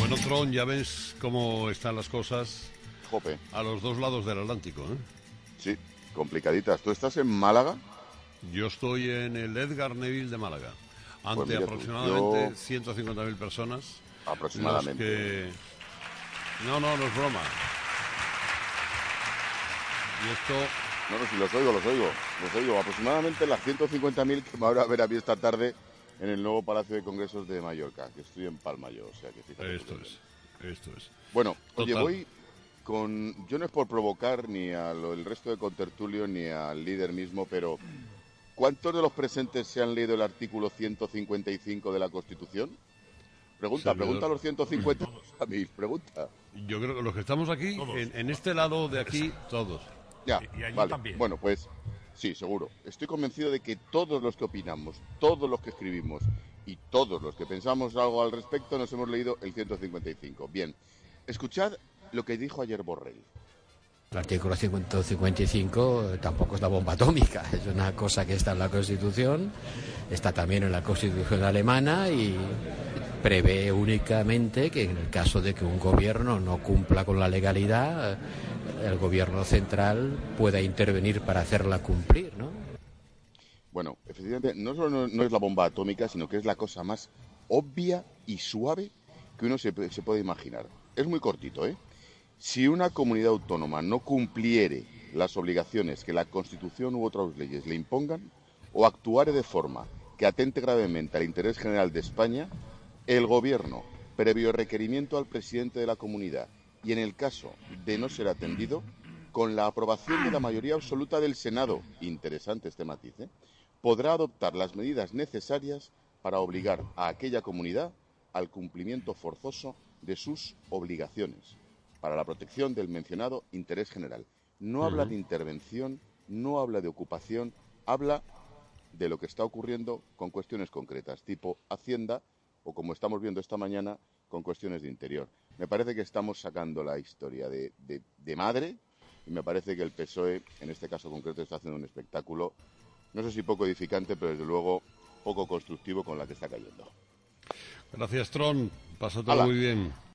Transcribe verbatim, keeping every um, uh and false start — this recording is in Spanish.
Bueno, Tron, ya ves cómo están las cosas Jope. a los dos lados del Atlántico, ¿eh? Sí, complicaditas. ¿Tú estás en Málaga? Yo estoy en el Edgar Neville de Málaga, Pues ante mira tú, aproximadamente yo ciento cincuenta mil personas, los aproximadamente. que... No, no, no es broma. Y esto... No, no, si los oigo, los oigo. Los oigo. Aproximadamente las ciento cincuenta mil que me van a ver a mí esta tarde en el nuevo Palacio de Congresos de Mallorca, que estoy en Palma yo, o sea que fíjate. Esto es, esto es. Bueno, oye, Total. voy con... Yo no es por provocar ni al resto de contertulios ni al líder mismo, pero ¿cuántos de los presentes se han leído el artículo ciento cincuenta y cinco de la Constitución? Pregunta, Servidor. pregunta a los ciento cincuenta mil, pregunta. Yo creo que los que estamos aquí, en, en este lado de aquí, todos. Ya, Y allí vale. también. Bueno, pues sí, seguro. Estoy convencido de que todos los que opinamos, todos los que escribimos y todos los que pensamos algo al respecto nos hemos leído el ciento cincuenta y cinco. Bien, escuchad lo que dijo ayer Borrell. El artículo ciento cincuenta y cinco tampoco es la bomba atómica, es una cosa que está en la Constitución, está también en la Constitución alemana y prevé únicamente que en el caso de que un gobierno no cumpla con la legalidad, el gobierno central pueda intervenir para hacerla cumplir, ¿no? Bueno, efectivamente, no solo no, no es la bomba atómica, sino que es la cosa más obvia y suave que uno se, se puede imaginar. Es muy cortito, ¿eh? Si una comunidad autónoma no cumpliere las obligaciones que la Constitución u otras leyes le impongan, o actuare de forma que atente gravemente al interés general de España, el Gobierno, previo requerimiento al presidente de la comunidad y en el caso de no ser atendido, con la aprobación de la mayoría absoluta del Senado, interesante este matiz, ¿eh?, podrá adoptar las medidas necesarias para obligar a aquella comunidad al cumplimiento forzoso de sus obligaciones para la protección del mencionado interés general. No habla de intervención, no habla de ocupación, habla de lo que está ocurriendo con cuestiones concretas, tipo Hacienda, o como estamos viendo esta mañana, con cuestiones de interior. Me parece que estamos sacando la historia de, de, de madre, y me parece que el P S O E, en este caso concreto, está haciendo un espectáculo, no sé si poco edificante, pero desde luego poco constructivo con la que está cayendo. Gracias, Tron. Pásatelo Hala. muy bien.